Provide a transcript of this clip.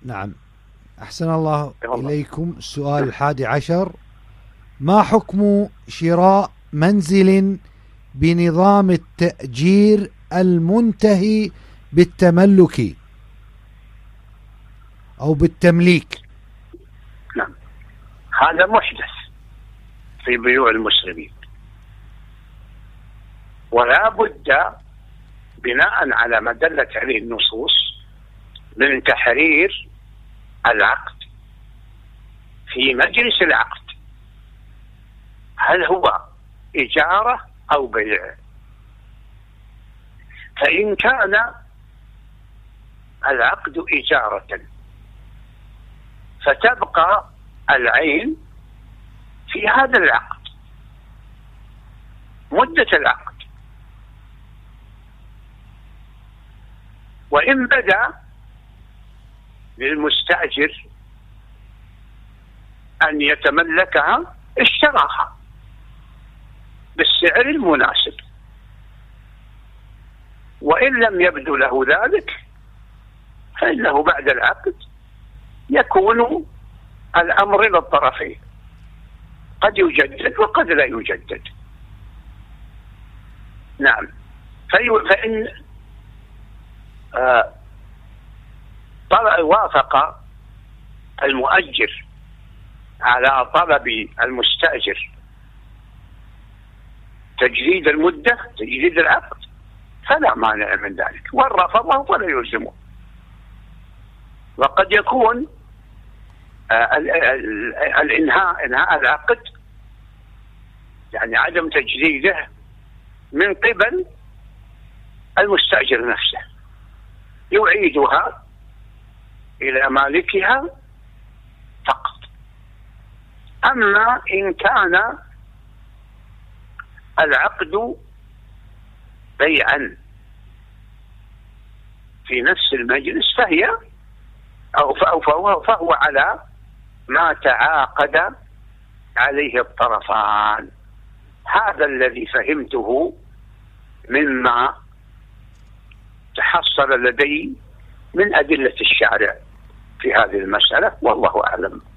نعم. أحسن الله إليكم. السؤال 11: ما حكم شراء منزل بنظام التأجير المنتهي بالتملك أو بالتمليك؟ نعم، هذا محدث في بيوع المسلمين، ولا بد بناء على ما دلت عليه النصوص من تحرير العقد في مجلس العقد، هل هو إجارة أو بيع؟ فإن كان العقد إجارة فتبقى العين في هذا العقد مدة العقد، وإن بدا للمستأجر أن يتملكها اشتراها بالسعر المناسب، وإن لم يبدو له ذلك فإنه بعد العقد يكون الأمر للطرفين، قد يجدد وقد لا يجدد. نعم. فإن وافق المؤجر على طلب المستأجر تجديد المدة، تجديد العقد، فلا مانع من ذلك، وإن رفضه فلا يلزمه. وقد يكون إنهاء العقد يعني عدم تجديده من قبل المستأجر نفسه، يعيدها إلى مالكها فقط. أما إن كان العقد بيعا في نفس المجلس فهو على ما تعاقد عليه الطرفان. هذا الذي فهمته مما تحصل لدي من أدلة الشارع في هذه المسألة، والله أعلم.